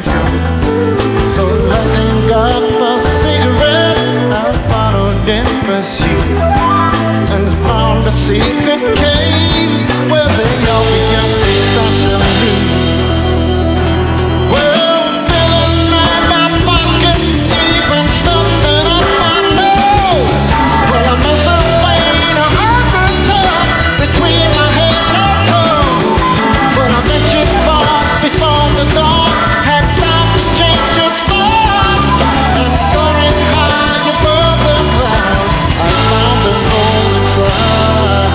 show. So lighting up a cigarette, I followed in pursuit and found a secret cave where they all began to start some new. Well, filling up my pockets, even stuffing up my nose. Well, I must have played a hybrid tug between my head and toe. But I bet you fought before the dawn had time to change your spot. And soaring high above the clouds, I found the golden side.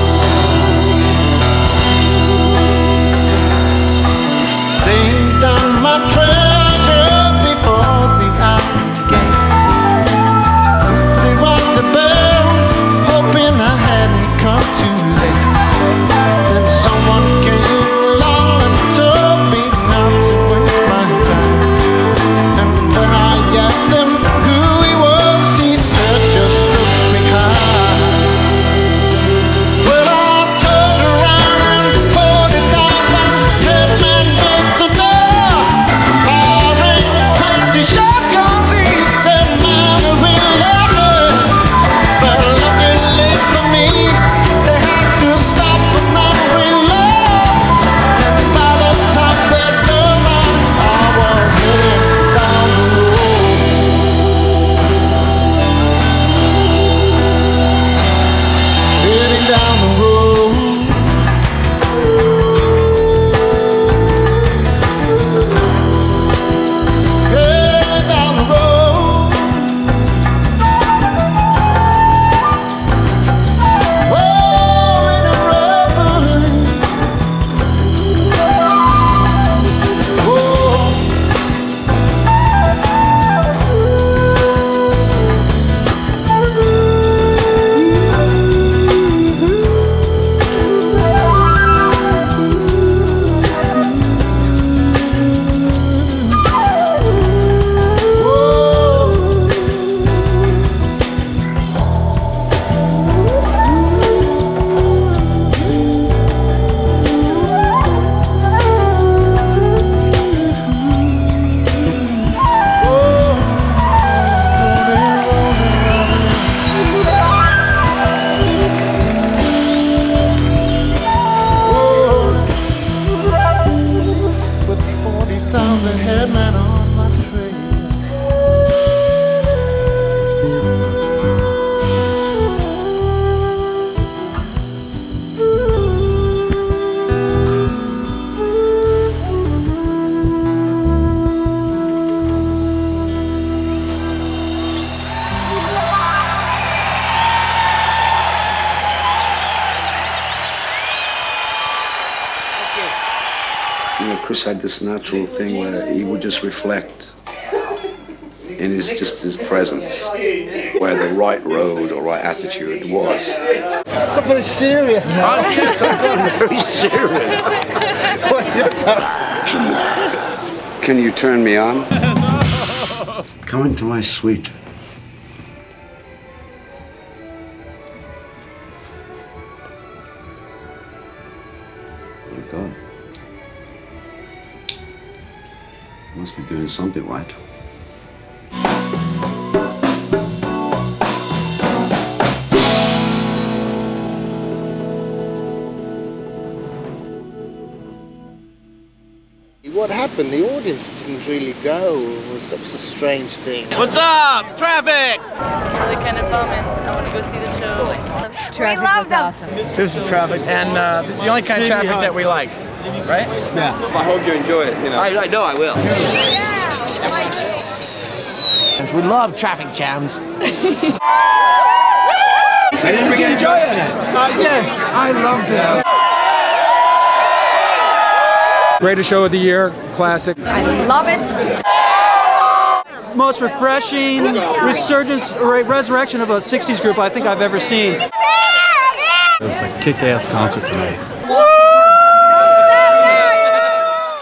Laid down my treasure before the iron gate. They rang the bell, hoping I hadn't come too late. Then someone came along and told me not to waste my time. And when I asked him who he was, he said, just look behind. Well, I turned around and 40,000 headmen at the door, firing 20 shotguns each. That man will love me. But luckily for me, they had to stop and not reload. And by the time they'd done that, I was heading down the road. Heading down the road. Heading down the road. Rolling and rumbling. Oh. With 40,000 headmen on my trail. You know, Chris had this natural thing where he would just reflect in his presence where the right road or right attitude was. It's a very serious now. Yes, I'm very serious. Can you turn me on? Come into my suite. Oh my God. Must be doing something right. What happened? The audience didn't really go. That was a strange thing. What's up? Traffic! Really kind of bumming. I want to go see the show. Traffic was awesome. Here's the traffic. And this is the only kind of traffic that we like, right? Yeah. I hope you enjoy it. You know. I know I will. We love traffic jams. Did you enjoy it? Yes, I loved it. Greatest show of the year, classic. I love it. Most refreshing resurgence or resurrection of a 60s group I think I've ever seen. It was a kick-ass concert tonight.